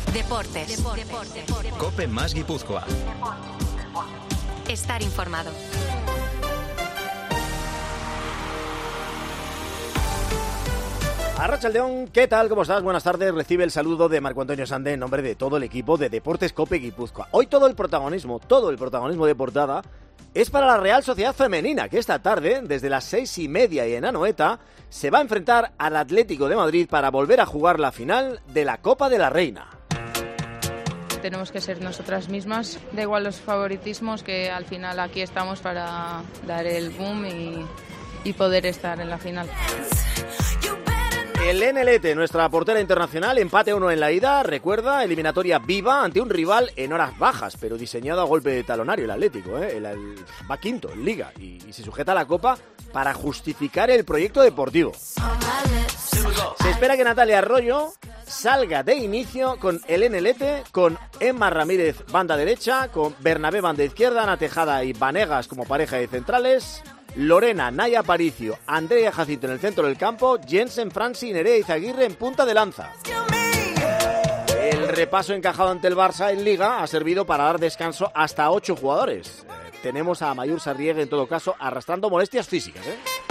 Deportes. COPE más Guipúzcoa. Estar informado. Arratsaldeon, ¿qué tal? ¿Cómo estás? Buenas tardes. Recibe el saludo de Marco Antonio Sande en nombre de todo el equipo de Deportes COPE Guipúzcoa. Hoy todo el protagonismo de portada es para la Real Sociedad Femenina, que esta tarde, desde las 6:30 y en Anoeta, se va a enfrentar al Atlético de Madrid para volver a jugar la final de la Copa de la Reina. Tenemos que ser nosotras mismas, da igual los favoritismos, que al final aquí estamos para dar el boom y poder estar en la final. El NLT, nuestra portera internacional, empate 1 en la ida, recuerda, eliminatoria viva ante un rival en horas bajas, pero diseñado a golpe de talonario, el Atlético, va quinto en Liga y se sujeta a la Copa para justificar el proyecto deportivo. Se espera que Natalia Arroyo salga de inicio con el NLT, con Emma Ramírez banda derecha, con Bernabé banda izquierda, Ana Tejada y Vanegas como pareja de centrales, Lorena, Naya Aparicio, Andrea Jacinto en el centro del campo, Jensen, Franci, Nerea y Izaguirre en punta de lanza. El repaso encajado ante el Barça en Liga ha servido para dar descanso hasta 8 jugadores. Tenemos a Mayur Sarriegue en todo caso arrastrando molestias físicas.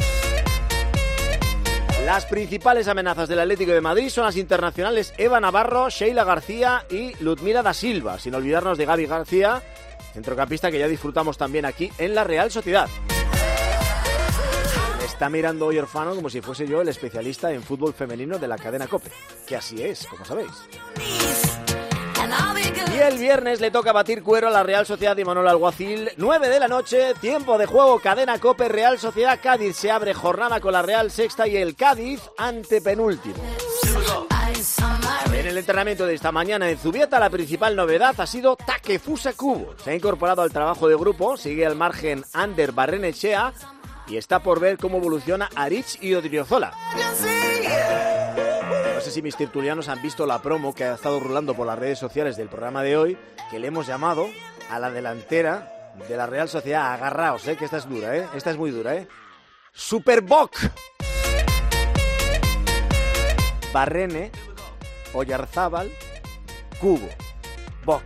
Las principales amenazas del Atlético de Madrid son las internacionales Eva Navarro, Sheila García y Ludmila da Silva, sin olvidarnos de Gaby García, centrocampista que ya disfrutamos también aquí en la Real Sociedad. Está mirando hoy Orfano como si fuese yo el especialista en fútbol femenino de la cadena COPE, que así es, como sabéis. Y el viernes le toca batir cuero a la Real Sociedad de Manuel Alguacil, 9 de la noche, tiempo de juego, cadena COPE, Real Sociedad Cádiz. Se abre jornada con la Real Sexta y el Cádiz antepenúltimo. En el entrenamiento de esta mañana en Zubieta, la principal novedad ha sido Takefusa Kubo. Se ha incorporado al trabajo de grupo, sigue al margen Ander Barrenechea, y está por ver cómo evoluciona Aritz y Odriozola. No sé si mis tertulianos han visto la promo que ha estado rulando por las redes sociales del programa de hoy, que le hemos llamado a la delantera de la Real Sociedad. Agarraos, que esta es dura, esta es muy dura, Superboc. Barrene, Oyarzábal, Kubo, Boc.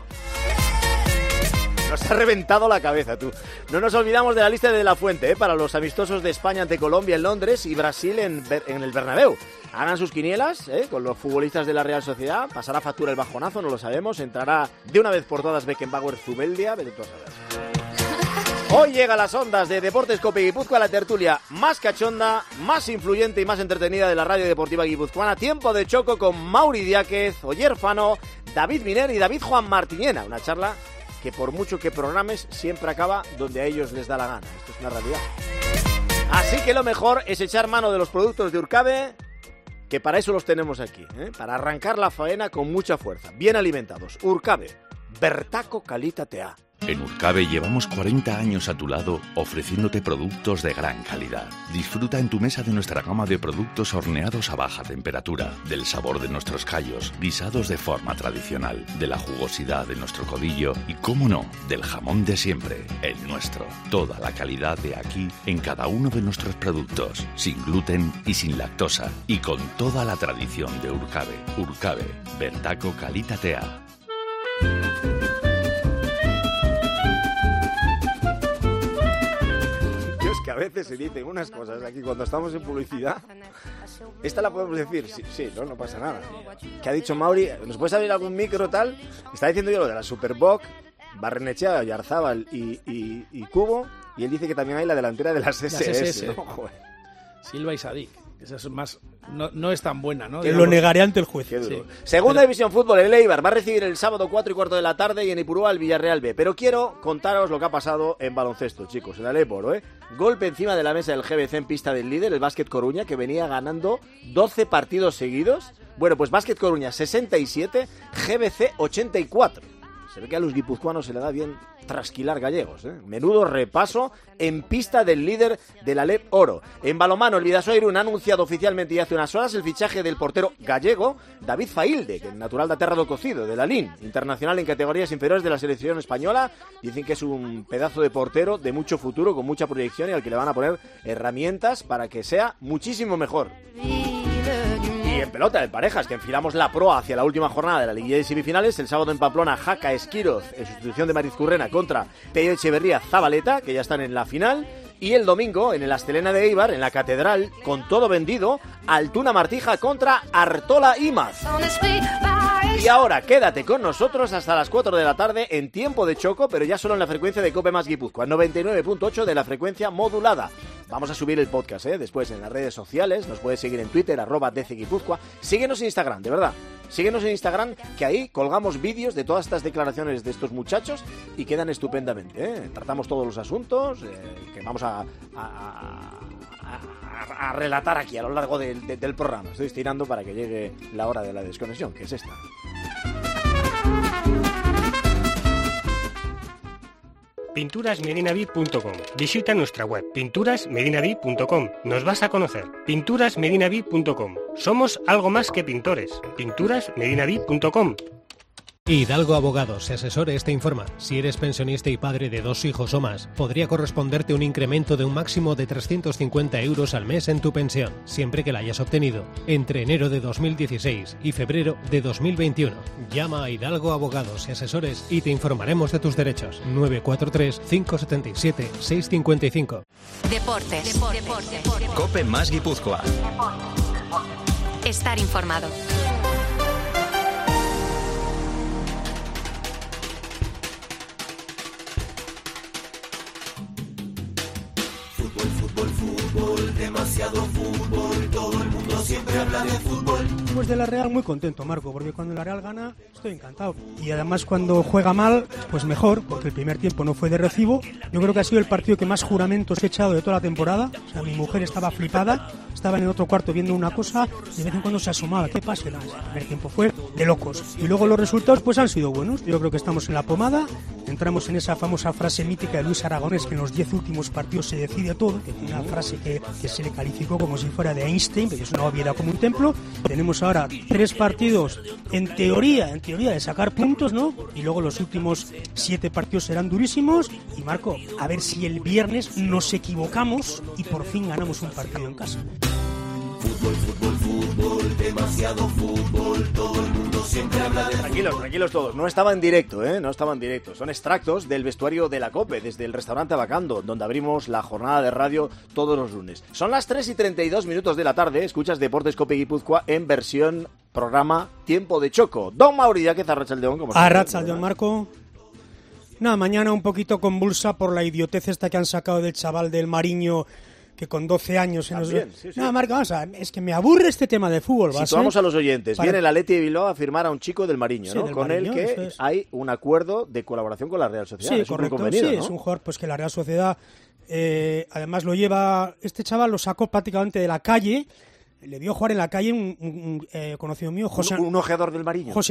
Nos ha reventado la cabeza, tú. No nos olvidamos de la lista de La Fuente, para los amistosos de España ante Colombia en Londres y Brasil en el Bernabéu. Hagan sus quinielas, con los futbolistas de la Real Sociedad. Pasará factura el bajonazo, no lo sabemos. Entrará de una vez por todas Beckenbauer Zubeldia. Vete tú a saber. Hoy llega a las ondas de Deportes COPE Guipúzcoa la tertulia más cachonda, más influyente y más entretenida de la radio deportiva guipuzcoana. Tiempo de choco con Mauri Diáquez, Oyer Fano, David Miner y David Juan Martiñena. Una charla que por mucho que programes siempre acaba donde a ellos les da la gana. Esto es una realidad. Así que lo mejor es echar mano de los productos de Urcabe, que para eso los tenemos aquí, para arrancar la faena con mucha fuerza, bien alimentados. Urcabe, Bertaco Calitatea. En Urcabe llevamos 40 años a tu lado ofreciéndote productos de gran calidad. Disfruta en tu mesa de nuestra gama de productos horneados a baja temperatura, del sabor de nuestros callos, guisados de forma tradicional, de la jugosidad de nuestro codillo y, cómo no, del jamón de siempre, el nuestro. Toda la calidad de aquí en cada uno de nuestros productos, sin gluten y sin lactosa, y con toda la tradición de Urcabe. Urcabe, Bertaco Calitatea. Que a veces se dicen unas cosas aquí cuando estamos en publicidad. Esta la podemos decir, sí, no pasa nada. ¿Qué ha dicho Mauri? ¿Nos puedes abrir algún micro tal? Está diciendo yo lo de la Superboc, Barrenechea, Oyarzábal y Kubo, y él dice que también hay la delantera de las SS. ¿No? Joder. Silva y Sadik. Esa es más, no es tan buena, ¿no? Que lo negaré ante el juez. Sí. Segunda División Fútbol, el Eibar va a recibir el sábado 4:15 de la tarde y en Ipurúa el Villarreal B. Pero quiero contaros lo que ha pasado en baloncesto, chicos, en el Eporo, Golpe encima de la mesa del GBC en pista del líder, el Básquet Coruña, que venía ganando 12 partidos seguidos. Bueno, pues Básquet Coruña 67, GBC 84. Se ve que a los guipuzcoanos se le da bien trasquilar gallegos, Menudo repaso en pista del líder del Alep Oro. En balonmano, el Bidasoa Irún ha anunciado oficialmente ya hace unas horas el fichaje del portero gallego David Failde, que es natural de Terra do Cocido, de la LIN, internacional en categorías inferiores de la selección española. Dicen que es un pedazo de portero de mucho futuro, con mucha proyección y al que le van a poner herramientas para que sea muchísimo mejor. Y en pelota de parejas, que enfilamos la proa hacia la última jornada de la liguilla de semifinales. El sábado en Pamplona, Jaca Esquiroz, en sustitución de Marizcurrena, contra Pello Echeverría Zabaleta, que ya están en la final. Y el domingo, en el Astelena de Eibar, en la Catedral, con todo vendido, Altuna Martija contra Artola Imaz. Y ahora, quédate con nosotros hasta las 4 de la tarde en Tiempo de Choco, pero ya solo en la frecuencia de Cope Más Guipúzcoa, 99.8 de la frecuencia modulada. Vamos a subir el podcast, después en las redes sociales, nos puedes seguir en Twitter, @DCGuipúzcoa. Síguenos en Instagram, de verdad. Síguenos en Instagram, que ahí colgamos vídeos de todas estas declaraciones de estos muchachos y quedan estupendamente. Tratamos todos los asuntos que vamos a relatar aquí a lo largo del programa. Estoy estirando para que llegue la hora de la desconexión, que es esta. pinturasmedinavid.com. Visita nuestra web pinturasmedinavid.com. Nos vas a conocer. pinturasmedinavid.com. Somos algo más que pintores. pinturasmedinavid.com. Hidalgo Abogados y Asesores te informa. Si eres pensionista y padre de 2 hijos o más, podría corresponderte un incremento de un máximo de 350 euros al mes en tu pensión, siempre que la hayas obtenido entre enero de 2016 y febrero de 2021. Llama a Hidalgo Abogados y Asesores y te informaremos de tus derechos. 943-577-655. Deportes. Cope Más Guipúzcoa. Estar informado. Fútbol, demasiado fútbol, todo el mundo siempre habla de fútbol. Pues de la Real muy contento, Marco, porque cuando la Real gana estoy encantado. Y además cuando juega mal, pues mejor, porque el primer tiempo no fue de recibo. Yo creo que ha sido el partido que más juramentos he echado de toda la temporada. O sea, mi mujer estaba flipada, estaba en el otro cuarto viendo una cosa y de vez en cuando se asomaba. ¿Qué pasa? No, el primer tiempo fue de locos. Y luego los resultados pues han sido buenos. Yo creo que estamos en la pomada. Entramos en esa famosa frase mítica de Luis Aragonés, que en los 10 últimos partidos se decide todo, que tiene una frase que se le calificó como si fuera de Einstein, pero es una obviedad como un templo. Tenemos ahora 3 partidos en teoría de sacar puntos, ¿no? Y luego los últimos 7 partidos serán durísimos. Y Marco, a ver si el viernes nos equivocamos y por fin ganamos un partido en casa. Fútbol, demasiado fútbol, todo el mundo siempre habla de fútbol. Tranquilos todos, no estaba en directo, no estaba en directo. Son extractos del vestuario de la COPE, desde el restaurante Abacando, donde abrimos la jornada de radio todos los lunes. Son las 3:32 de la tarde, escuchas Deportes Cope Guipúzcoa en versión programa Tiempo de Choco. Don Mauri Díaz, Arratsaldeon, como Arratsaldeon, Marco. Nada, mañana un poquito convulsa por la idiotez esta que han sacado del chaval del Mariño, que con 12 años... También, sí. No, Marco, vamos a ver, es que me aburre este tema de fútbol. Situamos a los oyentes. Viene el Athletic de Bilbao a firmar a un chico del Mariño, ¿no? Del con Mariño, el que hay un acuerdo de colaboración con la Real Sociedad. Sí, es correcto. Un convenido, sí, ¿no? es un jugador pues que la Real Sociedad además lo lleva... Este chaval lo sacó prácticamente de la calle. Le vio jugar en la calle un conocido mío, José... ¿Un ojeador del Mariño? José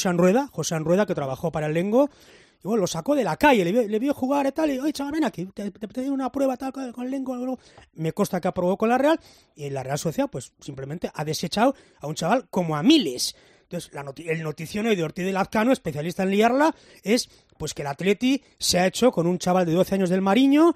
Anrueda, que trabajó para el Lengo. Y bueno, lo sacó de la calle, le vio jugar y tal, y oye, chaval, ven aquí, te doy una prueba tal con el Lengo. Me consta que aprobó con la Real, y la Real Sociedad, pues simplemente ha desechado a un chaval como a miles. Entonces, el noticiono de Ortiz de Lazcano, especialista en liarla, es pues que el Atleti se ha hecho con un chaval de 12 años del Mariño,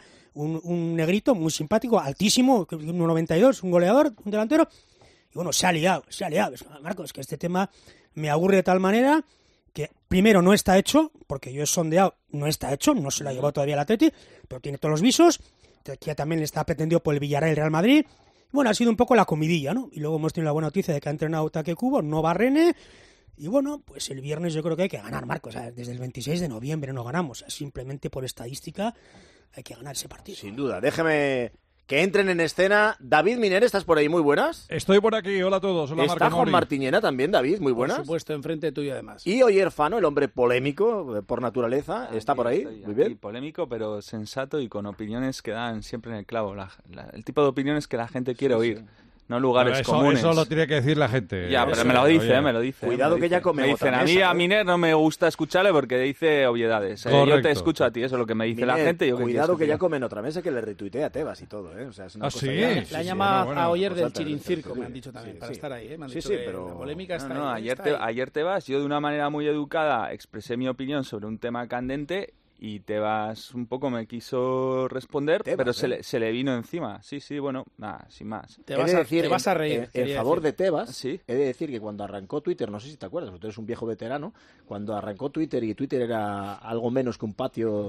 un negrito muy simpático, altísimo, 1,92, un goleador, un delantero, y bueno, se ha liado. Marcos, que este tema me aburre de tal manera que primero no está hecho, porque yo he sondeado, no está hecho, no se lo ha llevado todavía el Atleti, pero tiene todos los visos, que ya también le está pretendido por el Villarreal y el Real Madrid. Bueno, ha sido un poco la comidilla, ¿no? Y luego hemos tenido la buena noticia de que ha entrenado Taque Cubo, no Barrene, y bueno, pues el viernes yo creo que hay que ganar, Marcos. O sea, desde el 26 de noviembre no ganamos, simplemente por estadística hay que ganar ese partido. Sin duda, déjeme que entren en escena. David Miner, ¿estás por ahí? Muy buenas. Estoy por aquí, hola a todos. Hola, ¿Está Juan Martiñena también, David? Muy buenas. Por supuesto, enfrente tuyo además. Y Oyer Fano, el hombre polémico por naturaleza, ¿está por ahí? Muy bien. Polémico, pero sensato y con opiniones que dan siempre en el clavo. El tipo de opiniones que la gente quiere oír. No lugares comunes. Eso lo tiene que decir la gente. Ya, pero me lo dice. Cuidado que ya come me dicen, otra mesa, a Miner no me gusta escucharle porque dice obviedades. Yo te escucho a ti, eso es lo que me dice Miner, la gente. Cuidado que ya come en otra mesa, que le retuitea a Tebas y todo, ¿eh? O sea, es una cosa sí. La llama a Oyer del Chirincirco, me han dicho también, para estar ahí, ¿eh? Me han dicho pero la polémica está ahí. Ayer Tebas, yo de una manera muy educada expresé mi opinión sobre un tema candente Y Tebas un poco me quiso responder, pero se le vino encima. Sí, bueno, nada, sin más. Te vas a reír. En favor de Tebas, he de decir que cuando arrancó Twitter, no sé si te acuerdas, porque tú eres un viejo veterano, cuando arrancó Twitter y Twitter era algo menos que un patio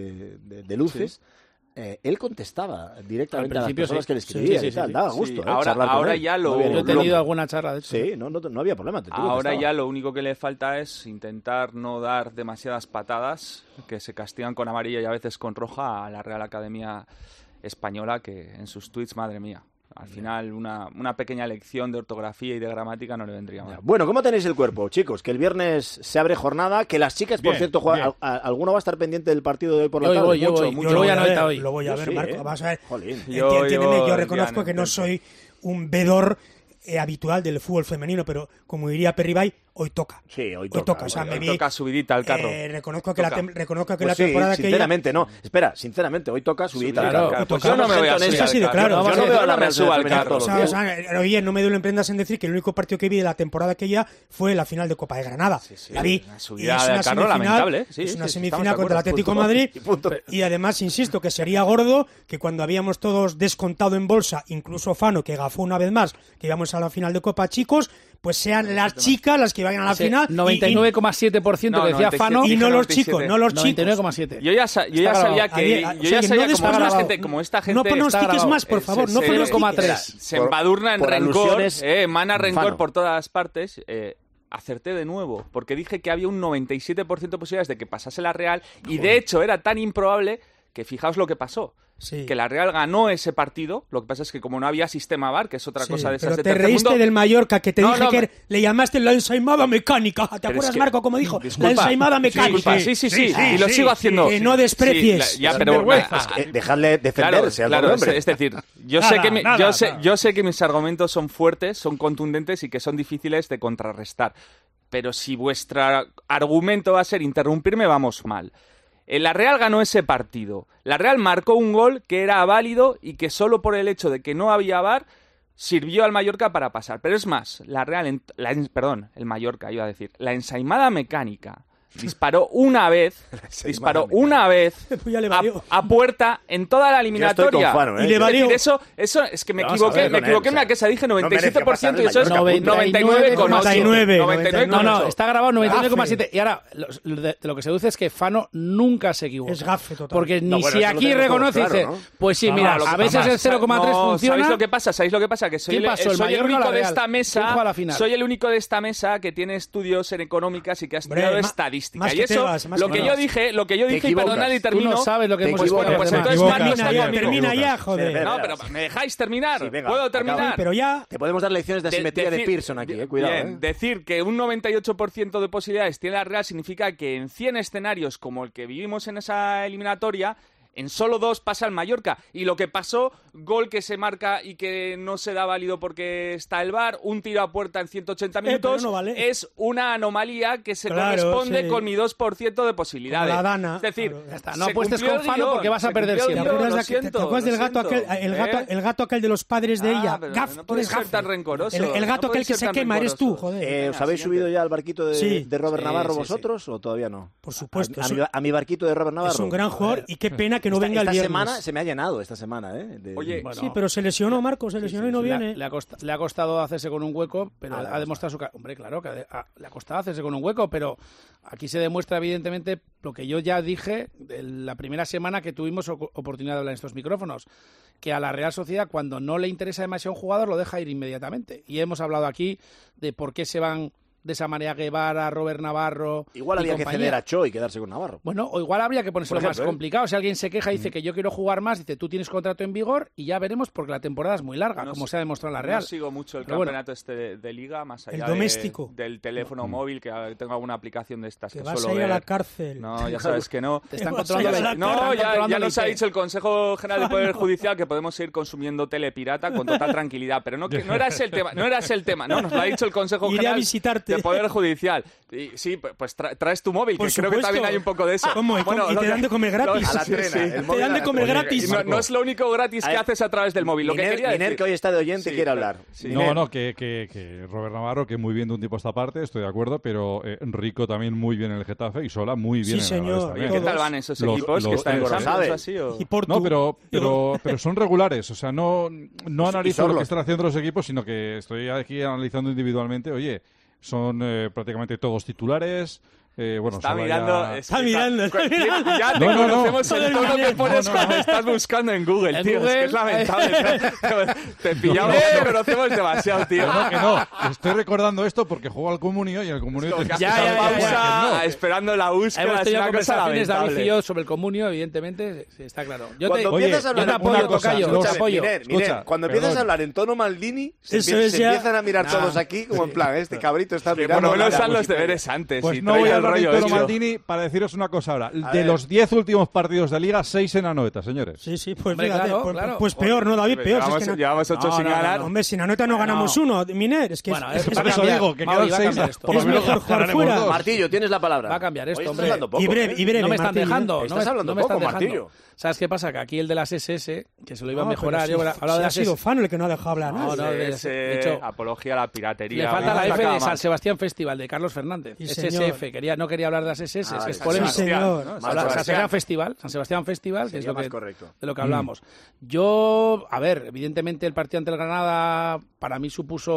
de luces, él contestaba directamente a las personas que le escribían y tal. Daba gusto. Ahora ya lo... Yo he tenido alguna charla de hecho. Sí, no había problema. Ahora ya lo único que le falta es intentar no dar demasiadas patadas que se castigan con amarilla y a veces con roja a la Real Academia Española, que en sus tweets, madre mía. Al final, una pequeña lección de ortografía y de gramática no le vendría mal. Bueno, ¿cómo tenéis el cuerpo, chicos? Que el viernes se abre jornada, que las chicas, por cierto, juegan. ¿Alguno va a estar pendiente del partido de hoy por la tarde? Yo lo voy a ver, Marco. Vamos a ver. Entiéndeme, yo reconozco que no soy un vedor habitual del fútbol femenino, pero como diría Perribay, hoy toca. Sí, hoy toca. O sea, hoy toca subidita al carro. Reconozco que la temporada que sinceramente, no. Espera, sinceramente, hoy toca subidita al carro. Pues yo no me voy a subir al carro. Yo no veo a la Real Sociedad al carro. Oye, no me duele en prendas en decir que el único partido que vi de la temporada que ya fue la final de Copa de Granada. La vi. Una subida al carro lamentable. Es una semifinal contra el Atlético de Madrid. Y además, insisto, que sería gordo que cuando habíamos todos descontado en bolsa, incluso Fano, que gafó una vez más, que íbamos a la final de Copa, chicos, pues sean las chicas las que vayan a la final. 99,7% que decía Fano. Y no los chicos, no los chicos. 99,7%. Yo ya sabía que... Yo ya sabía como esta gente, como esta gente... No pronostiques más, por favor. No pronostiques. Se embadurna en rencor, emana rencor por todas partes. Acerté de nuevo, porque dije que había un 97% de posibilidades de que pasase la Real, y de hecho era tan improbable que fijaos lo que pasó. Sí. Que la Real ganó ese partido, lo que pasa es que como no había sistema VAR, que es otra cosa de esas de tercer mundo... Pero te reíste del Mallorca, que te dije que le llamaste la ensaimada mecánica. ¿Te acuerdas, Marco, como dijo? La ensaimada mecánica. Sí, y lo sigo haciendo. Que no desprecies. Dejadle defenderse al hombre. Es decir, yo sé que mis argumentos son fuertes, son contundentes y que son difíciles de contrarrestar. Pero si vuestro argumento va a ser interrumpirme, vamos mal. La Real ganó ese partido. La Real marcó un gol que era válido y que solo por el hecho de que no había VAR sirvió al Mallorca para pasar. Pero es más, el Mallorca, iba a decir, la ensaimada mecánica disparó una vez a puerta en toda la eliminatoria. Fano, y le valió. Eso es que me equivoqué en la que se dije 97% y eso es 99,8. No, está grabado 99,7. Y ahora, de lo que se deduce es que Fano nunca se equivoca. Es gafe total. Porque si aquí reconoce y dice, pues sí, mira, a veces el 0,3 funciona. ¿Sabéis lo que pasa? Que soy el único de esta mesa. Soy el único de esta mesa que tiene estudios en económicas y que ha estudiado estadística. Y eso, lo que yo dije, y perdonad y termino. Tú no sabes lo que hemos pues entonces Marco está conmigo. Termina ya, joder. No, pero ¿me dejáis terminar? Sí, ¿puedo terminar? Pero ya... Te podemos dar lecciones de asimetría de Pearson aquí, cuidado. Bien, decir que un 98% de posibilidades tiene la Real significa que en 100 escenarios como el que vivimos en esa eliminatoria, en solo 2 pasa el Mallorca. Y lo que pasó, gol que se marca y que no se da válido porque está el VAR, un tiro a puerta en 180 minutos, no vale. Es una anomalía que se corresponde con mi 2% de posibilidades. La Dana. Es decir, ya está. No apuestes con Fano porque vas a perder siempre. ¿Te acuerdas del gato aquel, el gato aquel de los padres de ella? Gaf, no puedes ser tan rencoroso. El gato aquel que se quema, eres tú, joder. ¿Os habéis subido ya al barquito de Robert Navarro vosotros o todavía no? Por supuesto. A mi barquito de Robert Navarro. Es un gran jugador y qué pena que no venga el viernes. Se me ha llenado esta semana, Oye, sí, pero se lesionó, Marco, y no viene. Le ha costado hacerse con un hueco, pero ha demostrado su... Hombre, claro, que le ha costado hacerse con un hueco, pero aquí se demuestra evidentemente lo que yo ya dije la primera semana que tuvimos oportunidad de hablar en estos micrófonos, que a la Real Sociedad cuando no le interesa demasiado un jugador lo deja ir inmediatamente. Y hemos hablado aquí de por qué se van de esa manera Guevara, Robert Navarro. Igual había que ceder a Cho y quedarse con Navarro. Bueno, o igual habría que ponérselo más complicado. Si alguien se queja y dice que yo quiero jugar más, dice tú tienes contrato en vigor y ya veremos porque la temporada es muy larga, como se ha demostrado en la Real. No sigo mucho el campeonato de Liga, más allá doméstico. Del teléfono móvil, que tengo alguna aplicación de estas que que vas suelo a ir ver. a la cárcel. No, ya sabes que no. Te están controlando. No, ya nos ha dicho el Consejo General del Poder Judicial que podemos seguir consumiendo tele pirata con total tranquilidad, pero no era ese el tema, no, nos lo ha dicho el Consejo General. Iré a visitarte. de Poder Judicial. Y sí, pues traes tu móvil, que creo que también hay un poco de eso. ¿Cómo? Y te dan de comer gratis. A la trena. Te dan de comer gratis. No es lo único gratis que haces a través del móvil. Lo que quería decir... que hoy está de oyente, quiere hablar. Que Robert Navarro, que muy bien de un tipo a esta parte, estoy de acuerdo, pero Rico también muy bien en el Getafe y Sola muy bien en el Alavés también. ¿Qué tal van esos equipos que están en Champions así? No, pero son regulares, o sea, no analizo lo que están haciendo los equipos, sino que estoy aquí analizando individualmente, oye, son prácticamente todos titulares. Está mirando. Ya te No. conocemos el tono que pones cuando estás buscando en Google, tío. Es que es lamentable. Te pillamos, te conocemos demasiado, tío. Que no. Estoy recordando esto porque juego al Comunio y en el Comunio esperando la búsqueda. Hemos tenido es una cosa conversaciones, David y lamentable. yo, sobre el Comunio, evidentemente, sí, está claro. Yo te apoyo, Tocayo. Miner, cuando empiezas a hablar en tono Maldini, se empiezan a mirar todos aquí como en plan, este cabrito está mirando. Por lo menos haz los deberes antes. Pues no voy a hablar de Toro Maldini para deciros una cosa ahora. De los 10 últimos partidos de Liga, 6 en Anoeta, señores. Sí, pues hombre, fíjate, claro. Pues peor, ¿no, David? Peor. Llevamos 8 sin ganar. Hombre, sin Anoeta no ganamos uno, Miner. Es que bueno, por eso digo que quedan 6. Por lo menos mejor jugar fuera. Martillo, tienes la palabra. Va a cambiar esto, hombre. Y breve, no me están Martillo, dejando. Estás hablando poco, Martillo. ¿Sabes qué pasa? Que aquí el de las SS, que se lo iba a mejorar. Yo hablaba de ha las sido fan el que no ha dejado hablar. de hecho, apología a la piratería. Le falta la F de San Sebastián Festival de Carlos Fernández. SSF. No quería hablar de las SS, es que es polémico. San Sebastián Festival, que es de lo que hablamos. Yo, a ver, evidentemente el partido ante el Granada para mí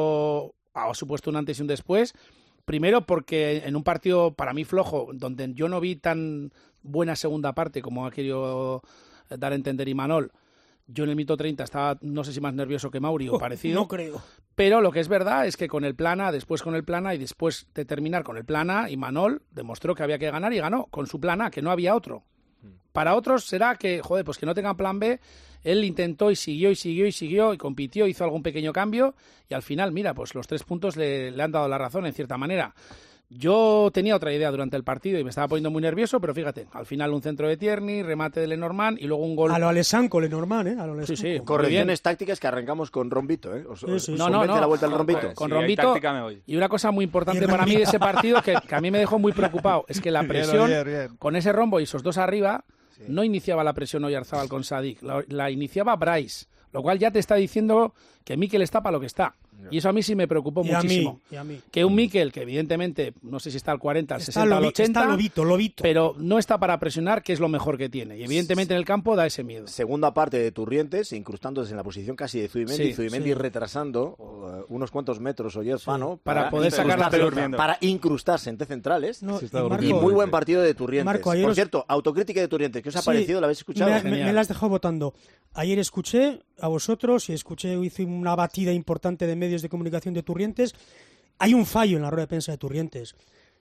ha supuesto un antes y un después. Primero porque en un partido para mí flojo, donde yo no vi tan buena segunda parte como ha querido dar a entender Imanol, yo en el minuto 30 estaba, no sé si más nervioso que Mauri o parecido. No creo. Pero lo que es verdad es que con el Plana, después con el Plana y después de terminar con el Plana, Imanol demostró que había que ganar y ganó con su Plana, que no había otro. Para otros será que, pues que no tengan plan B. Él intentó y siguió y compitió, hizo algún pequeño cambio y al final, mira, pues los 3 puntos le han dado la razón en cierta manera. Yo tenía otra idea durante el partido y me estaba poniendo muy nervioso, pero fíjate, al final un centro de Tierney, remate de Lenormand y luego un gol. A lo Alessanco, Lenormand, ¿eh? Sí. Correcciones tácticas que arrancamos con Rombito, ¿eh? No. La vuelta al Rombito. Con Rombito. Y una cosa muy importante para mí de ese partido que a mí me dejó muy preocupado es que la presión con ese rombo y esos dos arriba no iniciaba la presión Oyarzábal con Sadik, la iniciaba Bryce, lo cual ya te está diciendo que Mikel está para lo que está. Y eso a mí sí me preocupó muchísimo. A mí. Que un Mikel, que evidentemente, no sé si está al 40, al 60, al 80, lobito. pero no está para presionar, que es lo mejor que tiene. Y evidentemente en el campo da ese miedo. Segunda parte de Turrientes, incrustándose en la posición casi de Zubimendi. Zubimendi retrasando unos cuantos metros Oyarzábal para poder sacar la pelota. Para incrustarse entre centrales. Marco, y muy buen partido de Turrientes. Marco, por cierto, autocrítica de Turrientes. ¿Qué os ha parecido? ¿La habéis escuchado? Me la has dejado votando. Ayer escuché a vosotros y hice una batida importante de medios de comunicación de Turrientes. Hay un fallo en la rueda de prensa de Turrientes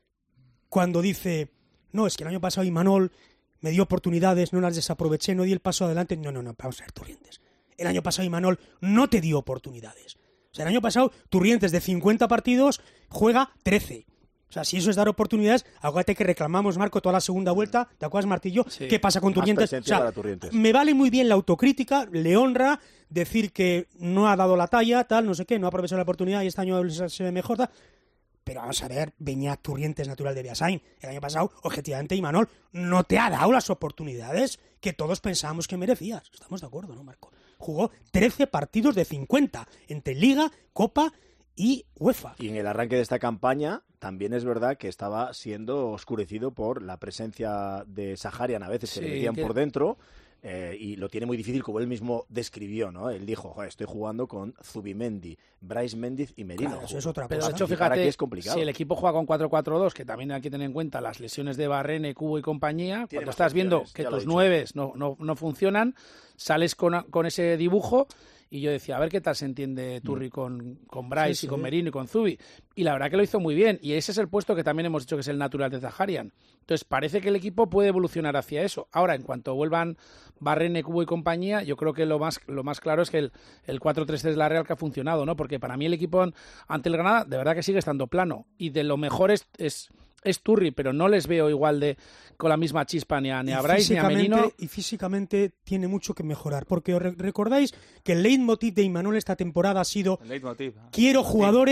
cuando dice, no, es que el año pasado Imanol me dio oportunidades, no las desaproveché, no di el paso adelante. No, vamos a ver, Turrientes. El año pasado Imanol no te dio oportunidades. O sea, el año pasado Turrientes de 50 partidos juega 13. O sea, si eso es dar oportunidades, acuérdate que reclamamos, Marco, toda la segunda vuelta. ¿Te acuerdas, Martillo? Sí. ¿Qué pasa con Turrientes? O sea, me vale muy bien la autocrítica, le honra decir que no ha dado la talla, tal, no sé qué, no ha aprovechado la oportunidad y este año se ve mejor, tal. Pero vamos a ver, Beñat Turrientes natural de Beasain. El año pasado, objetivamente, Imanol no te ha dado las oportunidades que todos pensábamos que merecías. Estamos de acuerdo, ¿no, Marco? Jugó 13 partidos de 50 entre Liga, Copa y UEFA. Y en el arranque de esta campaña también es verdad que estaba siendo oscurecido por la presencia de Saharian a veces que le metían por dentro y lo tiene muy difícil, como él mismo describió, ¿no? Él dijo, estoy jugando con Zubimendi, Bryce Méndez y Merino. Claro, eso es otra cosa. Pero de hecho, fíjate, es complicado. si el equipo juega con 4-4-2, que también hay que tener en cuenta las lesiones de Barrene, Cubo y compañía, cuando estás viendo que tus 9 no funcionan, sales con ese dibujo. Y yo decía, a ver qué tal se entiende Turri con Bryce y con Merino y con Zubi. Y la verdad que lo hizo muy bien. Y ese es el puesto que también hemos dicho que es el natural de Zaharian. Entonces parece que el equipo puede evolucionar hacia eso. Ahora, en cuanto vuelvan Barrene, Cubo y compañía, yo creo que lo más claro es que el 4-3-3 de la Real que ha funcionado, ¿no? Porque para mí el equipo ante el Granada de verdad que sigue estando plano. Y de lo mejor es Turri, pero no les veo igual con la misma chispa ni a Bryce ni a Merino. Y físicamente tiene mucho que mejorar, porque recordáis que el leitmotiv de Imanol esta temporada ha sido quiero jugadores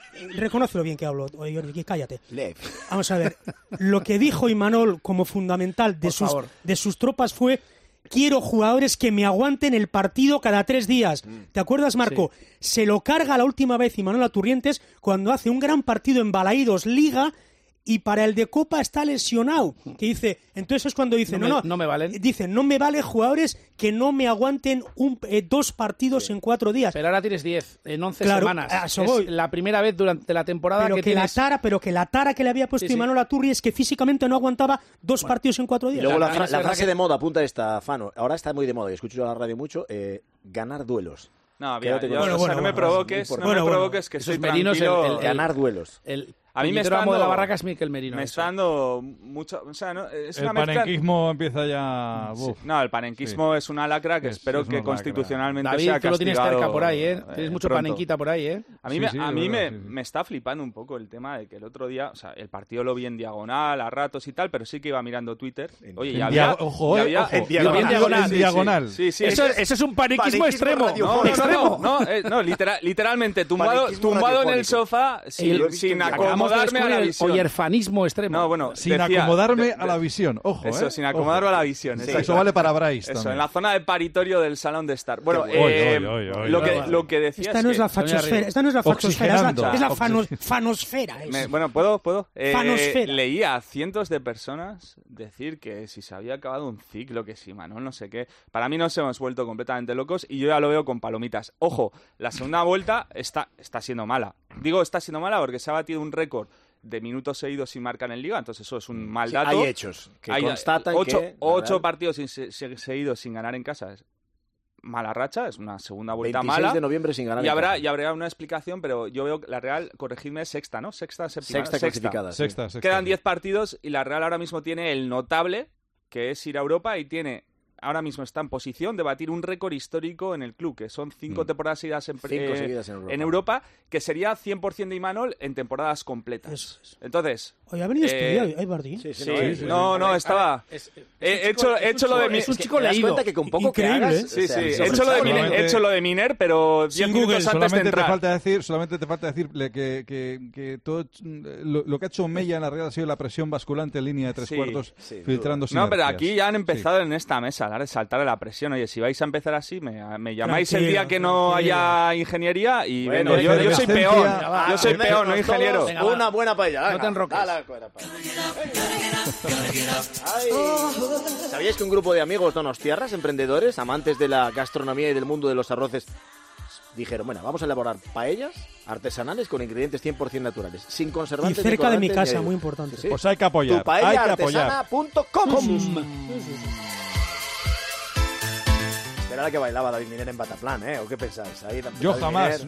Reconócelo bien que hablo. Oye, Jordi, cállate. Vamos a ver. Lo que dijo Imanol como fundamental de sus tropas fue: quiero jugadores que me aguanten el partido cada 3 días. ¿Te acuerdas, Marco? Sí. Se lo carga la última vez Imanol Aturrientes cuando hace un gran partido en Balaídos Liga y para el de Copa está lesionado. Que dice, entonces es cuando dice, no me valen. Dice, no me vale jugadores que no me aguanten 2 partidos en 4 días. Pero ahora tienes 10 en 11 semanas. Es la primera vez durante la temporada pero que tienes... Pero que la tara que le había puesto Imanol Aturri es que físicamente no aguantaba 2 partidos en 4 días. Y luego la frase de moda, apunta esta, Fano. Ahora está muy de moda, y escucho yo la radio mucho, ganar duelos. No, no me provoques, que soy tranquilo. Ganar duelos. A mí me está dando de la barraca es Miquel Merino. Me está dando mucho, o sea, no, es el una mezcla... panenquismo empieza ya. Sí. No, el panenquismo es una lacra que espero que constitucionalmente sea castigado. David, tú lo tienes cerca por ahí, ¿eh? Tienes mucho pronto. panenquita por ahí, ¿eh? A mí me está flipando un poco el tema de que el otro día, o sea, el partido lo vi en diagonal, a ratos y tal, pero sí que iba mirando Twitter. Oye, y había... En diagonal. Sí. Eso es un panenquismo extremo. No, literalmente, tumbado en el sofá sin acomodarme a la visión. Oyerfanismo extremo. No, bueno, sin acomodarme a la visión. Ojo, eso, sin acomodarme a la visión. Sí, eso vale para Bryce. Eso, en la zona de paritorio del salón de estar. Bueno, lo que decía esta no es la fachosfera, esta no es la fachosfera, es la fanosfera. Bueno, ¿puedo? Fanosfera. Leía a cientos de personas decir que si se había acabado un ciclo, que si Imanol no sé qué. Para mí nos hemos vuelto completamente locos y yo ya lo veo con palomitas. Ojo, la segunda vuelta está siendo mala. Digo, está siendo mala porque se ha batido un récord de minutos seguidos sin marcar en Liga, entonces eso es un mal dato. Hay hechos que constatan que... 8 partidos seguidos sin ganar en casa es mala racha, es una segunda vuelta 26 mala. de noviembre sin ganar y habrá una explicación, pero yo veo que la Real, corregidme, es sexta, ¿no? Sexta clasificada. Sexta. Quedan 10 partidos y la Real ahora mismo tiene el notable, que es ir a Europa, y ahora mismo está en posición de batir un récord histórico en el club, que son 5 temporadas seguidas en Europa, que sería 100% de Imanol en temporadas completas. Eso es. Entonces... Oye, ha venido estudiado, ¿hay Bardín? Sí. No, estaba... He hecho lo de... Es un chico leído. Que con poco increíble, que hagas, he hecho lo de Miner, pero 10 minutos antes de entrar. Solamente te falta decirle que todo lo que ha hecho Mella en la Real ha sido la presión basculante en línea de 3 cuartos, filtrando sinergias. No, pero aquí ya han empezado en esta mesa, a saltar a la presión. Oye, si vais a empezar así, me llamáis el día que no haya ingeniería y vengo. Yo soy peón. Yo soy peón, no ingeniero. Una buena paella. No te enroques. ¿Sabíais que un grupo de amigos donostiarras, emprendedores, amantes de la gastronomía y del mundo de los arroces, dijeron, bueno, vamos a elaborar paellas artesanales con ingredientes 100% naturales, sin conservantes? Y cerca de mi casa, muy importante. Sí. Pues hay que apoyar. Tupaellaartesana.com. Era la que bailaba David Miner en Bataplan, ¿eh? ¿O qué pensáis? Yo jamás.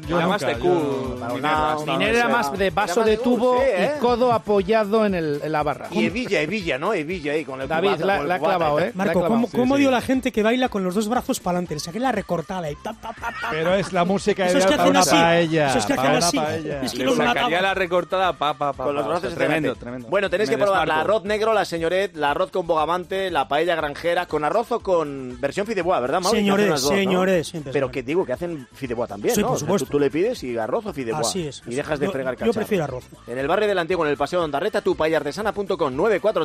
Miner era más de vaso de tubo y codo apoyado en la barra. Y Evilla, ¿no? Evilla ahí con el David, la ha clavado, ¿eh? Marco, ¿cómo dio la gente que baila con los 2 brazos para adelante? Le saqué la recortada y Pero es la música ideal para una paella. Eso es que hacen así. Es que le sacaría la recortada con los brazos tremendo. Bueno, tenéis que probar la arroz negro, la señoret, la arroz con bogamante, la paella granjera, con arroz o con versión fideuá, ¿verdad, Mauro? Señores, ¿no? Pero que digo que hacen fideuá también, sí, ¿no? Por supuesto. Tú le pides y arroz o fideuá. Así es. Y dejas de fregar cacharro. Yo prefiero arroz. En el barrio del Antiguo, en el Paseo de Ondarreta, tupaellaartesana.com,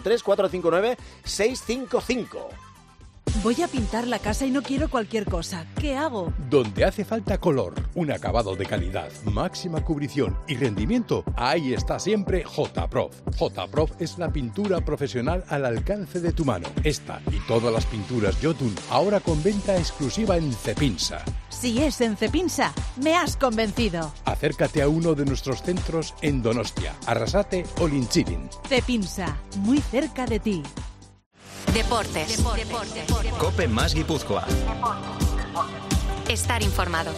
943-459-655. Voy a pintar la casa y no quiero cualquier cosa. ¿Qué hago? Donde hace falta color, un acabado de calidad, máxima cubrición y rendimiento, ahí está siempre J-Prof. J-Prof es la pintura profesional al alcance de tu mano. Esta y todas las pinturas Jotun ahora con venta exclusiva en Cepinsa. Si es en Cepinsa, me has convencido. Acércate a uno de nuestros centros en Donostia, Arrasate o Linchilin. Cepinsa, muy cerca de ti. Deportes. Cope más Guipúzcoa. Estar informado.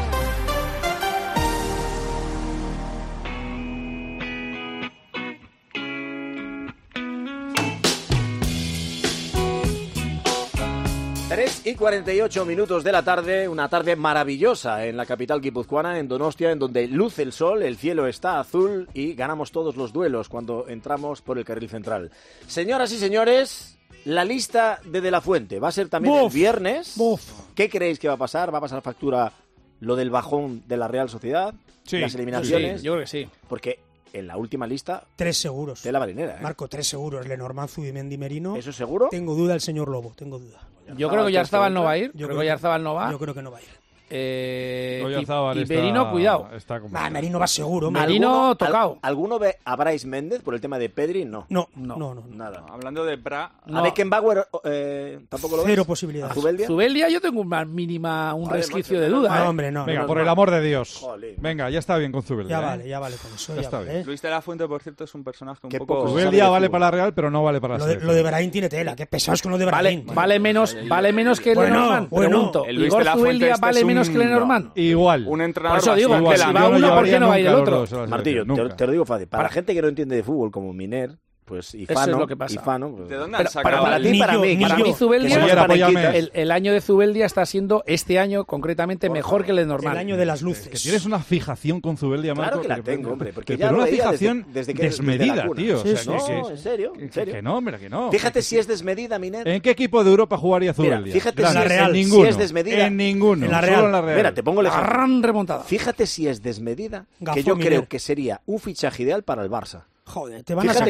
Tres y 48 minutos de la tarde, una tarde maravillosa en la capital guipuzcoana, en Donostia, en donde luce el sol, el cielo está azul y ganamos todos los duelos cuando entramos por el carril central. Señoras y señores, la lista de la Fuente va a ser también el viernes. ¿Qué creéis que va a pasar? ¿Va a pasar factura lo del bajón de la Real Sociedad, las eliminaciones. Sí, yo creo que sí. Porque en la última lista... 3 seguros. De la marinera, Marco, 3 seguros. Lenormand, Zubimendi, Merino. ¿Eso seguro? Tengo duda el señor Lobo, tengo duda. Yo creo que Yarzábal no va a ir. Yo creo que Yarzábal no va a ir. Y Merino, cuidado. Merino va seguro. Merino tocado. ¿Alguno ve a Brais Méndez por el tema de Pedri? No. No. Nada. Hablando de Bra... ¿A Beckenbauer tampoco lo ves? Cero posibilidades. ¿A Zubeldia yo tengo un resquicio de duda. No, hombre, no. Venga, por el amor de Dios. Jolín. Venga, ya está bien con Zubeldia. Ya vale con eso. Ya está bien. Luis de la Fuente, por cierto, es un personaje un poco... Zubeldia vale para la Real, pero no vale para la selección. Lo de Brahim tiene tela. Qué pesados con lo de Brahim. Vale menos que Lenormand. Pregunto. ¿Igor Zubeldia vale menos que Lenormand? Igual. Un entrenador. Por eso digo, que si va uno, ¿por qué no va a ir el otro? Martillo, te lo digo fácil. Para gente que no entiende de fútbol, como Miner, pues y Fano. Eso es lo que pasa. Pues, ¿de dónde han sacado? Para mí, Zubeldia, el año de Zubeldia está siendo, este año concretamente, mejor que el Lenormand. El año de las luces. Que tienes una fijación con Zubeldia, Marco. Claro que la tengo, hombre. Porque pero una fijación desmedida, tío. No, en serio. Que no, hombre, que no. Fíjate si es desmedida, Miner. ¿En qué equipo de Europa jugaría Zubeldia? Fíjate si es desmedida. En ninguno. En la Real. Mira, te pongo el ejemplo. Gran remontada. Fíjate si es desmedida, que yo creo que sería un fichaje ideal para el Barça. Joder, te van a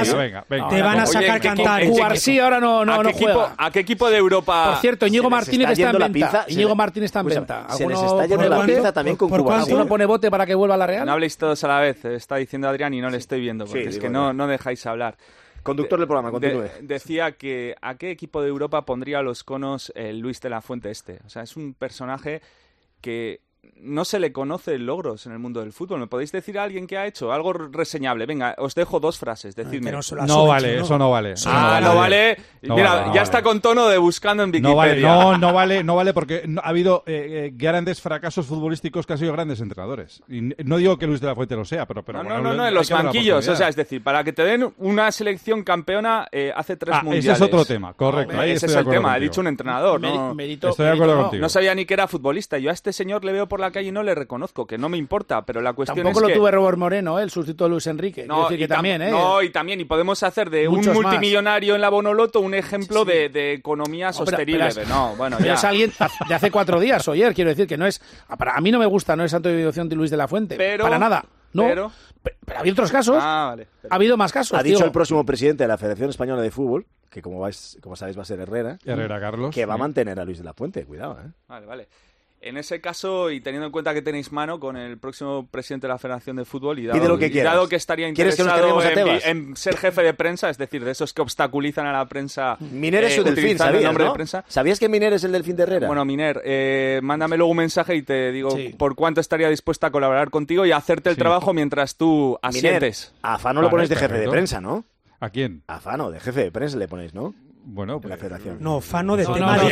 sacar cantar. Cuarsí ahora no juega. ¿A qué equipo de Europa? Por cierto, Íñigo Martínez está en venta. Íñigo Martínez está en venta. Se les está yendo la pinza también con Cubarsí. ¿Alguno pone bote para que vuelva a la Real? No habléis todos a la vez, está diciendo Adrián y no le estoy viendo, porque es que no dejáis hablar. Conductor del programa, continúe. Decía que ¿a qué equipo de Europa pondría los conos Luis de la Fuente O sea, es un personaje que no se le conoce logros en el mundo del fútbol. ¿Me podéis decir a alguien que ha hecho algo reseñable? Venga, os dejo 2 frases, decidme. No vale, eso no vale. No vale. Mira, ya está con tono de buscando en Wikipedia. No vale porque ha habido grandes fracasos futbolísticos que han sido grandes entrenadores. Y no digo que Luis de la Fuente lo sea, pero no, en los banquillos. O sea, es decir, para que te den una selección campeona hace 3 mundiales. Ese es otro tema, correcto. Ese es el tema, he dicho un entrenador. Estoy de acuerdo contigo. No sabía ni que era futbolista. Yo a este señor le veo por la calle y no le reconozco, que no me importa, pero la cuestión tampoco es que... Tampoco lo tuve Robert Moreno, el sustituto de Luis Enrique. No, decir que también, y podemos hacer de un multimillonario en la Bonoloto un ejemplo de economía sostenible. Pero es alguien de hace 4 días o ayer, quiero decir, que no es... A mí no me gusta, no es santo de devoción de Luis de la Fuente, para nada. No, pero ha habido otros casos. Vale. Ha habido más casos. Ha dicho el próximo presidente de la Federación Española de Fútbol, que como sabéis va a ser Herrera Carlos, que va a mantener a Luis de la Fuente. Cuidado, Vale. En ese caso, y teniendo en cuenta que tenéis mano con el próximo presidente de la Federación de Fútbol y dado que estaría interesado en ser jefe de prensa, es decir, de esos que obstaculizan a la prensa. Miner es su delfín, ¿sabías, no? ¿Sabías que Miner es el delfín de Herrera? Bueno, Miner, mándame luego un mensaje y te digo por cuánto estaría dispuesta a colaborar contigo y a hacerte el trabajo mientras tú asientes. Miner, a Fano lo ponéis de jefe de prensa, ¿no? ¿A quién? A Fano, de jefe de prensa le ponéis, ¿no? Bueno, la Federación. No, Fano de tema de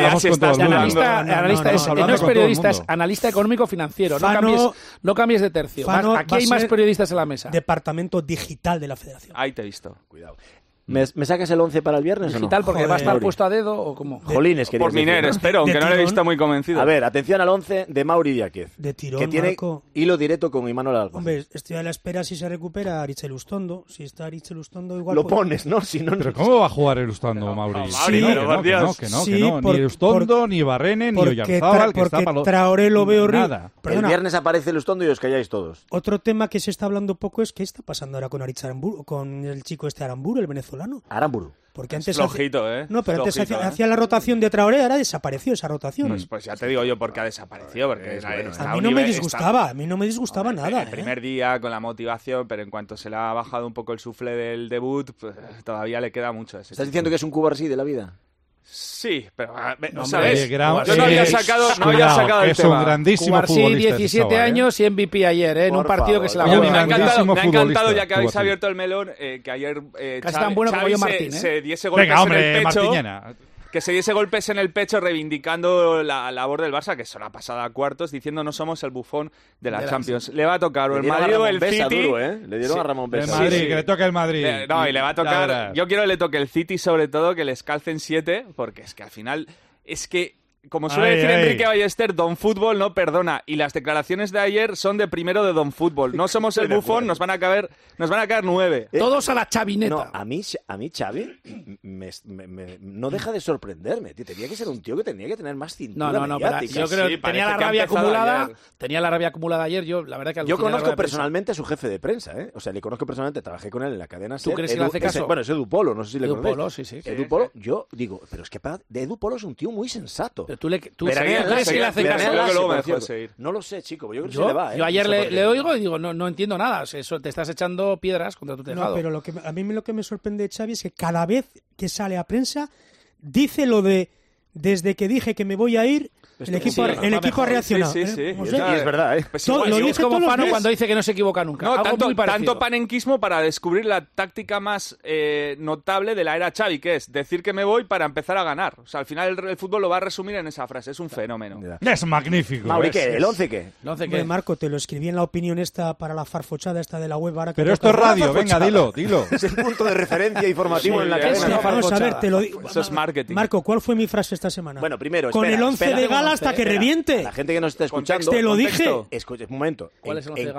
analista, no es periodista, es analista económico financiero. No cambies de tercio. Aquí hay más periodistas en la mesa. Departamento digital de la Federación. Ahí te he visto. Cuidado. ¿Me sacas el 11 para el viernes digital, o no? Porque va a estar puesto a dedo o cómo? Jolines, por Miner, espero, aunque no le he visto muy convencido. A ver, atención al 11 de Mauri Díaz, de tirón, que tiene Marco. Hilo directo con Imanol Alguacil. Hombre, estoy a la espera si se recupera Arichel Ustondo. Si está Arichel Ustondo igual... Lo pones, ¿no? Si no ¿Pero cómo va a jugar el Ustondo, Mauri? Que no. Ni Ustondo, ni Barrene, ni Oyarzábal, que está para Traoré lo veo nada. El viernes aparece el Ustondo y os calláis todos. Otro tema que se está hablando poco es qué está pasando ahora con Aramburu, con el chico Aramburu, el venezolano. Aramburu. Porque antes flojito, No, pero antes hacía la rotación de Traoré, ahora desapareció esa rotación. Pues ya te digo yo por qué ha desaparecido, porque a mí no me disgustaba, nada. El primer día con la motivación, pero en cuanto se le ha bajado un poco el sufle del debut, pues, todavía le queda mucho. ¿Estás diciendo que es un Cubarsí de la vida? Sí, pero ¿sabes? Yo no había sacado el es tema. Un grandísimo Cubarsí, futbolista 17 años y MVP ayer, en un partido que se la jugó. Me ha encantado, ya que habéis abierto el melón, que ayer casi tan bueno como yo Martín, se diese golpes en el pecho. Martiñena. Que se diese golpes en el pecho reivindicando la labor del Barça, que son la pasada a cuartos, diciendo no somos el bufón de la Champions. Le va a tocar el Madrid o el City. Le dieron a Ramón Besa. El Madrid, que le toque el Madrid. Y le va a tocar... Yo quiero que le toque el City, sobre todo, que les calcen 7, porque es que al final... Es que como suele decir Enrique Ballester, Don Fútbol no perdona. Y las declaraciones de ayer son de primero de Don Fútbol. No somos el bufón, nos van a caer 9. Todos a la chavineta. No, a mí Xavi no deja de sorprenderme. Tenía que ser un tío que tenía que tener más cintura mediática. Pero yo creo que tenía la rabia acumulada ayer. Yo conozco personalmente a su jefe de prensa, ¿eh? O sea, le conozco personalmente, trabajé con él en la cadena SER. ¿Tú crees que le hace caso? Bueno, es Edu Polo, no sé si le conoces. Edu Polo, sí. Edu Polo, yo digo, pero es que Edu Polo es un tío muy sensato. Pero tú crees que le hace caso. No lo sé, chico, yo creo que se le va. Yo ayer le oigo y digo, no entiendo nada. Eso, te estás echando piedras contra tu tejado. No, pero a mí lo que me sorprende de Xavi es que cada vez que sale a prensa dice lo de desde que dije que me voy a ir, el equipo ha reaccionado. Sí. Y es verdad, ¿eh? Pues lo dice como Pano cuando dice que no se equivoca nunca. No, tanto panenquismo para descubrir la táctica más notable de la era Xavi, que es decir que me voy para empezar a ganar. O sea, al final el fútbol lo va a resumir en esa frase. Es un fenómeno. Es magnífico. Mauri, ¿qué? ¿El 11 qué? Hombre, Marco, te lo escribí en la opinión esta para la farfochada esta de la web. Ahora pero esto es radio, venga, dilo. Es el punto de referencia informativo en la cadena. Vamos a ver, te lo digo. Eso es marketing. Marco, ¿cuál fue mi frase esta semana? Bueno, primero, con el 11 de gala hasta que reviente. La gente que nos está escuchando... Te lo dije. Escucha, un momento. En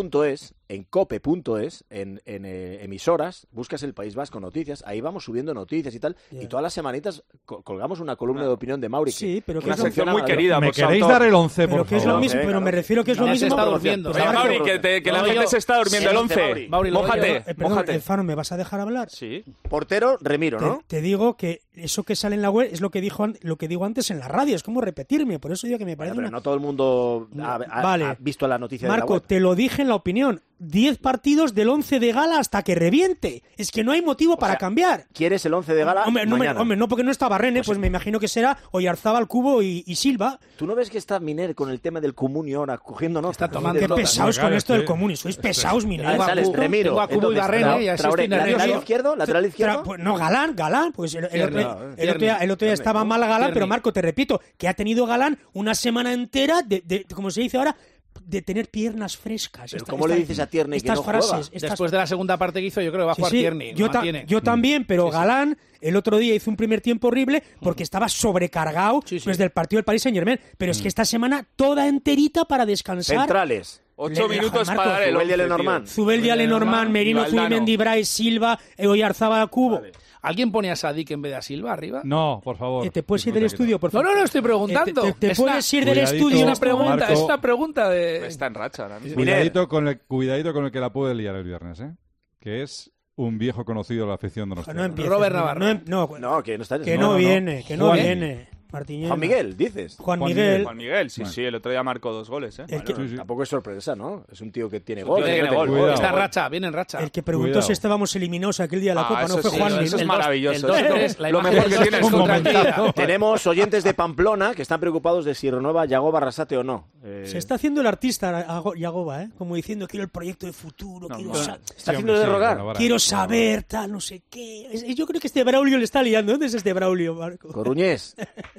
cope.es, en emisoras, buscas el País Vasco Noticias, ahí vamos subiendo noticias y tal, y todas las semanitas colgamos una columna de opinión de Mauri. Sí, pero que una sección muy querida. ¿Me queréis dar el 11, por favor? Es lo mismo, pero me refiero que es lo mismo. Se está durmiendo. Mauri, que la gente se está durmiendo el 11. Mójate. Fano, ¿me vas a dejar hablar? Sí. Portero, Remiro, ¿no? Te digo que eso que sale en la web es lo que digo antes en la radio, es como repetirme, por eso digo que me parece pero no todo el mundo ha visto la noticia Marco, de la web. Te lo dije en la opinión. 10 partidos del 11 de gala hasta que reviente. Es que no hay motivo para cambiar. ¿Quieres el 11 de gala mañana? Hombre, no, porque no está Barrene, pues me imagino que será Oyarzábal, Cubo y Silva. ¿Tú no ves que está Miner con el tema del Comunio ahora cogiendo notas? Está tomando qué pesados con esto del Comunio. Sois pesados, Miner. Remiro. Tengo a Cubo y Barrene y así estoy nervioso. ¿Lateral izquierdo? Pues no, Galán. Pues el otro día estaba mal Galán, pero Marco, te repito, que ha tenido Galán una semana entera de como se dice ahora, de tener piernas frescas. ¿Pero cómo le dices a Tierney que no juega? Después de la segunda parte que hizo, yo creo que va a jugar Tierney. Yo también, pero Galán el otro día hizo un primer tiempo horrible porque estaba sobrecargado desde el partido del Paris Saint-Germain. Pero es que esta semana toda enterita para descansar. Centrales. 8 minutos para dar el 11, Zubeldia, Lenormand, Merino, Zubimendi, Brais, Silva, Oyarzábal, Cubo. ¿Alguien pone a Sadik en vez de a Silva arriba? No, por favor. ¿Te puedes ir del estudio, por favor? No, estoy preguntando. ¿Te puedes ir del estudio? Es una pregunta de... Está en racha ahora mismo. Cuidadito con el que la puede liar el viernes, ¿eh? Que es un viejo conocido de la afición de nosotros. Robert Navarro. No, que no está. Que no viene. Martiñena. Juan Miguel, dices. Juan Miguel, sí, el otro día marcó 2 goles, ¿eh? Tampoco es sorpresa, ¿no? Es un tío que tiene gol. Está en racha, viene en racha. El que preguntó si estábamos eliminados aquel día de la Copa, no fue Juan Miguel. Eso es maravilloso. Lo mejor que tiene es un Tenemos oyentes de Pamplona que están preocupados de si renueva Yagoba Arrasate o no. Se está haciendo el artista Yagoba, ¿eh? Como diciendo, quiero el proyecto de futuro, está haciendo de rogar. Quiero saber, tal, no sé qué. Yo creo que este Braulio le está liando. ¿Dónde es este Braulio, Marco? Coruñés.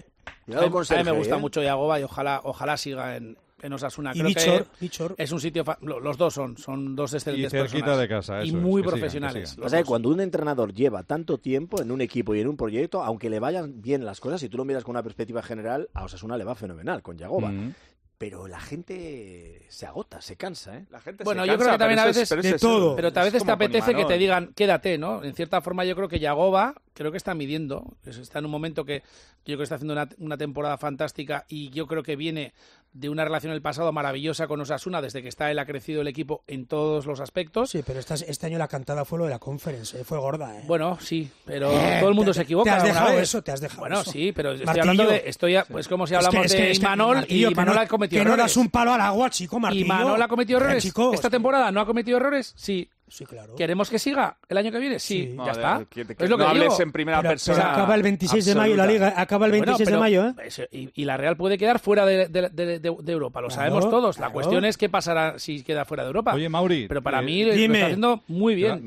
A mí me gusta mucho Yagoba y ojalá siga en Osasuna. Creo que es un sitio... Los dos son dos excelentes personas. Y cerquita de casa, y muy profesionales. O sea, cuando un entrenador lleva tanto tiempo en un equipo y en un proyecto, aunque le vayan bien las cosas, si tú lo miras con una perspectiva general, a Osasuna le va fenomenal con Yagoba. Pero la gente se agota, se cansa, ¿eh? Yo creo que también a veces de todo. Pero a veces te apetece que te digan, quédate, ¿no? En cierta forma yo creo que Yagoba está midiendo, está en un momento que yo creo que está haciendo una temporada fantástica y yo creo que viene de una relación en el pasado maravillosa con Osasuna, desde que él ha crecido el equipo en todos los aspectos. Sí, pero este año la cantada fue lo de la Conference, fue gorda, ¿eh? Bueno, sí, pero todo el mundo se equivoca. Te has dejado eso. Bueno, sí, pero estoy hablando de... pues como si hablamos de Imanol, y Imanol ha cometido errores. Que no das un palo al agua, chico, Martillo. ¿Imanol ha cometido errores? ¿Esta temporada no ha cometido errores? Sí. Sí, claro. ¿Queremos que siga el año que viene? Sí, ya está. Es lo que hables en primera persona. Pero acaba el 26 de mayo la Liga, acaba el 26 de mayo, ¿eh? Y la Real puede quedar fuera de Europa, lo sabemos todos. La cuestión es qué pasará si queda fuera de Europa. Oye, Mauri. Pero para mí lo está haciendo muy bien.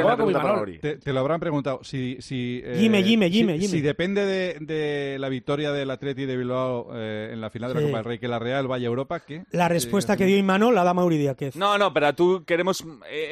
Te lo habrán preguntado. Si depende de la victoria del Atleti de Bilbao en la final de la Copa del Rey, que la Real vaya a Europa, ¿qué? La respuesta que dio Imanol la da Mauri Díaz. No, pero tú queremos... Él no se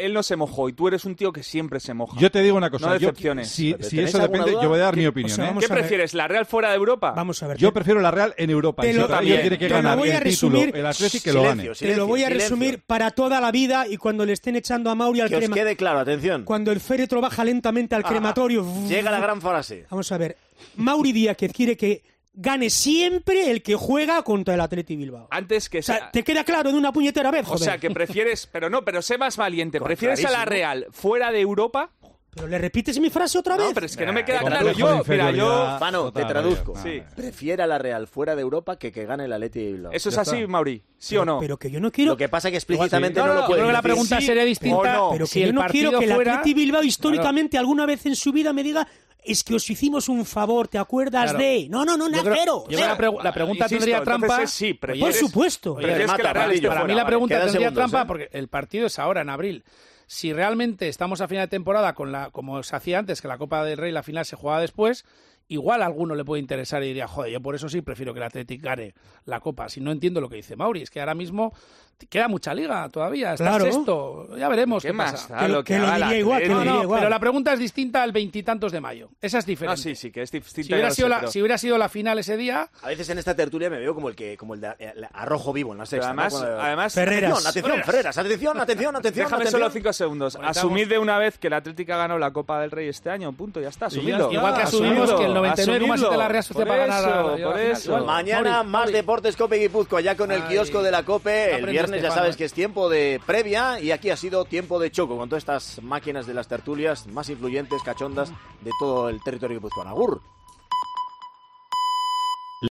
mojó y tú eres un tío que siempre se moja. Yo te digo una cosa. No decepciones. Si eso depende, yo voy a dar mi opinión. O sea, ¿qué prefieres, la Real fuera de Europa? Vamos a ver. Yo prefiero la Real en Europa. Yo también. Tiene que ganar el título, el Atlético que lo gane. Te lo voy a resumir para toda la vida y cuando le estén echando a Mauri al crematorio. Que os quede claro, atención. Cuando el féretro baja lentamente al crematorio. Llega la gran frase. Vamos a ver. Mauri Díaz que quiere que gane siempre el que juega contra el Athletic Bilbao. Antes que sea, te queda claro de una puñetera vez, joder. O sea, que prefieres, pero sé más valiente. ¿Prefieres a la Real fuera de Europa? ¿Pero le repites mi frase otra vez? No, pero es que no me queda claro. Yo, Fano, te traduzco. Sí. Prefiere a la Real fuera de Europa que gane el Athletic Bilbao. ¿Eso es así, Mauri? ¿Sí o no? Pero que yo no quiero... Lo que pasa es que explícitamente no lo puedo decir. Creo que la pregunta sería distinta. No. Pero que yo no quiero que el Athletic Bilbao históricamente alguna vez en su vida me diga es que os hicimos un favor, ¿te acuerdas de...? No, cero. La pregunta tendría trampa. Sí, por supuesto. Para mí la pregunta tendría trampa porque el partido es ahora, en abril. Si realmente estamos a final de temporada como se hacía antes, que la Copa del Rey, la final se jugaba después, igual a alguno le puede interesar y diría, joder, yo por eso sí prefiero que el Athletic gane la Copa. Si no entiendo lo que dice Mauri, es que ahora mismo queda mucha liga todavía, está sexto, ya veremos qué pasa. Que lo diría igual, pero la pregunta es distinta al 20 de mayo, esa es diferente. No, sí, que es distinta. Si hubiera sido la final ese día... A veces en esta tertulia me veo como el de arrojo vivo en la sexta. Además Ferreras. Atención. Déjame solo 5 segundos. Asumid de una vez que el Atlético ganó la Copa del Rey este año, punto, ya está, asumidlo. Igual que asumimos que el 99,7 de la Real Sociedad va a ganar. Por eso. Mañana más Deportes Cope Guipúzcoa, ya con el kiosco de la Cope. El viernes ya sabes que es tiempo de previa y aquí ha sido tiempo de choco con todas estas máquinas de las tertulias más influyentes, cachondas de todo el territorio guipuzcoano. Agur.